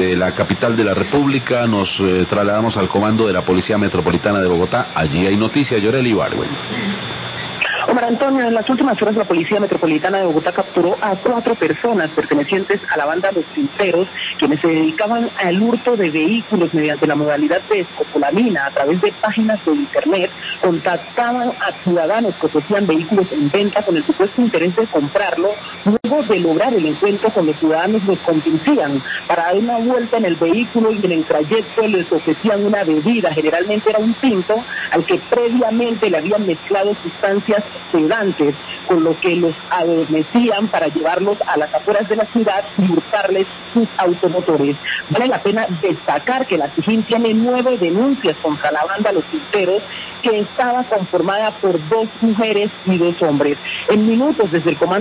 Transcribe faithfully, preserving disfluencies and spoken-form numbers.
De la capital de la República nos eh, trasladamos al comando de la Policía Metropolitana de Bogotá. Allí hay noticias, Yoreli Ibargüen. Omar Antonio, en las últimas horas la Policía Metropolitana de Bogotá capturó a cuatro personas pertenecientes a la banda Los Tinteros, quienes se dedicaban al hurto de vehículos mediante la modalidad de escopolamina. A través de páginas de internet contactaban a ciudadanos que ofrecían vehículos en venta con el supuesto interés de comprarlo. Luego de lograr el encuentro con los ciudadanos, los convencían para dar una vuelta en el vehículo y en el trayecto les ofrecían una bebida, generalmente era un tinto, al que previamente le habían mezclado sustancias sedantes, con lo que los adormecían para llevarlos a las afueras de la ciudad y hurtarles sus automotores. Vale la pena destacar que la SIJIN tiene nueve denuncias contra la banda Los Tinteros, que estaba conformada por dos mujeres y dos hombres. En minutos desde el comando